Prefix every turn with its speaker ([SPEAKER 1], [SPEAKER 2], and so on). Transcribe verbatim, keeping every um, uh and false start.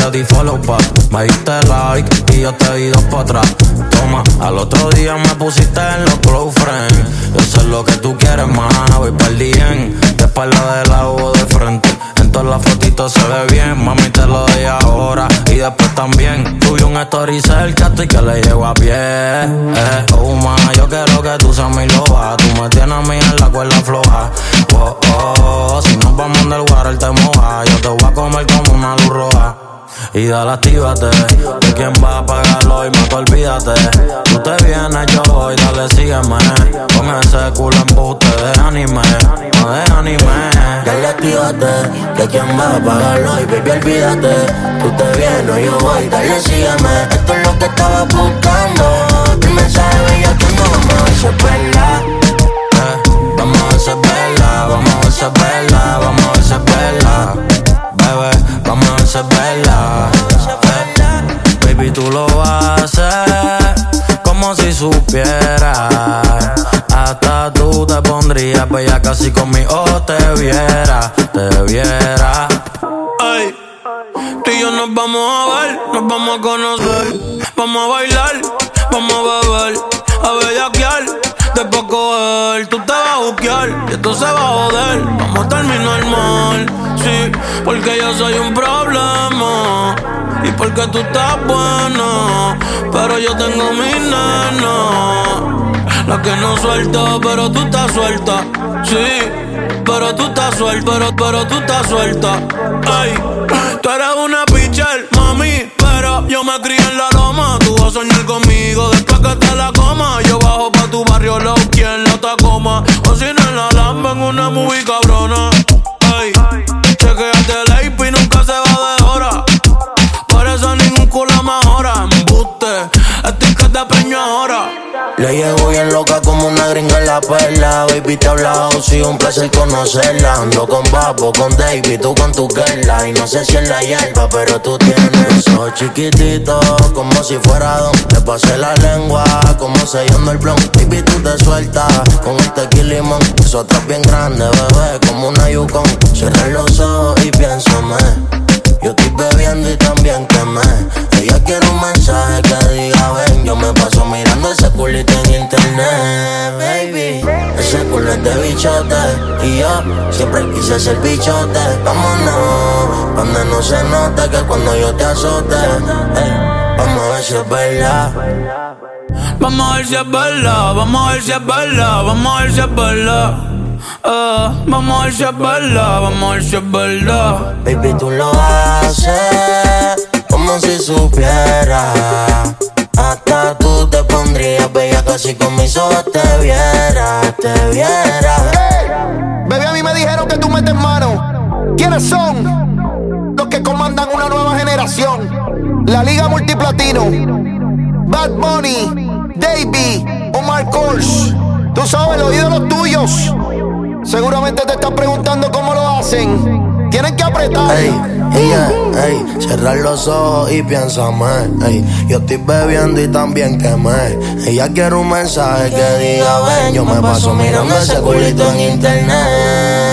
[SPEAKER 1] te di follow back. Me diste like y yo te di dos pa' atrás. Toma, al otro día me pusiste en los close friends. Yo sé lo que tú quieres, más, voy pa'l bien. De espalda de lado o de frente. En todas las fotitos se ve bien. Mami, te lo doy ahora y después también. Tuve un story cerca y que le llego a pie. Eh, oh, ma, yo quiero que tú seas mi loba. Tú me tienes a mí en la cuerda floja. Oh, oh, si nos vamos del water te moja. Yo te voy a comer como una luz roja. Y dale, actívate, de quién va a pagarlo y más olvídate. Tú te vienes, yo voy, dale, sígueme. Con ese culo embuste de anime, no de anime.
[SPEAKER 2] Dale, actívate, de quién va a pagarlo y baby, olvídate. Tú te vienes, yo voy, dale, sígueme. Esto es lo que estaba buscando. Tu mensaje bella que no vamos a ver si es verdad.
[SPEAKER 1] Eh, vamos a ver si es verdad, vamos a ver si es verdad, vamos a ver si es verdad. Bebé, vamos a ver si es verdad. Eh, baby, tú lo haces como si supieras. Hasta tú te pondrías bella casi conmigo te viera, te viera.
[SPEAKER 3] Ay, tú y yo nos vamos a ver, nos vamos a conocer. Vamos a bailar, vamos a beber, a bellaquear. Después coger, tú te vas a buquear y esto se va a joder. Vamos a terminar mal, sí, porque yo soy un problema y porque tú estás buena, pero yo tengo mi nena, la que no suelta, pero tú estás suelta, sí, pero tú estás suelta, pero, pero tú estás suelta. Ay, tú eres una pitcher, mami, pero yo me crié en la loma. Tú vas a soñar conmigo después que te la coma. Yo bajo pa' tu barrio, low, quien la Tacoma. O si no en la Lamba, en una movie cabrona. Ay, chequeate el A P y nunca se va de hora. Por eso ningún culo mejora. Embuste, estoy que te preño ahora.
[SPEAKER 2] Le llevo bien loca como una gringa en la perla. Baby, te he hablado, sí, un placer conocerla. Ando con Papo, con David, tú con tu girla. Y no sé si es la hierba, pero tú tienes ojos chiquititos, como si fuera don. Te pasé la lengua, como sellando el blon. Baby, tú te sueltas con el tequila y limón. Eso atrás bien grande, bebé, como una Yukon. Cierra los ojos y piénsame. Yo estoy bebiendo y también quemé. Ella quiere un mensaje que diga ven. Yo me paso mirando ese culito en internet, baby. Ese culo es de bichote y yo siempre quise ser bichote. Vámonos, donde no se note que cuando yo te azote. Hey, vamos a ver si es verdad.
[SPEAKER 3] Vamos a ver si es verdad, vamos a ver si es verdad, vamos a ver si es verdad. Uh, vamos a ver si es verdad, vamos a ver si es verdad.
[SPEAKER 2] Baby, tú lo haces como si supieras. Hasta tú te pondrías bella casi con mis ojos te viera, te viera.
[SPEAKER 4] Hey, baby, a mí me dijeron que tú metes mano. ¿Quiénes son? Los que comandan una nueva generación. La Liga Multiplatino, Bad Bunny, Davey, Omar Kors. Tú sabes, el oído de los tuyos. Seguramente te están preguntando cómo lo hacen. Tienen que apretar.
[SPEAKER 2] Ey, ella, ey, cerrar los ojos y piénsame. Ey, yo estoy bebiendo y también quemé. Ella quiere un mensaje que diga ven. Yo me paso mirando ese culito en internet.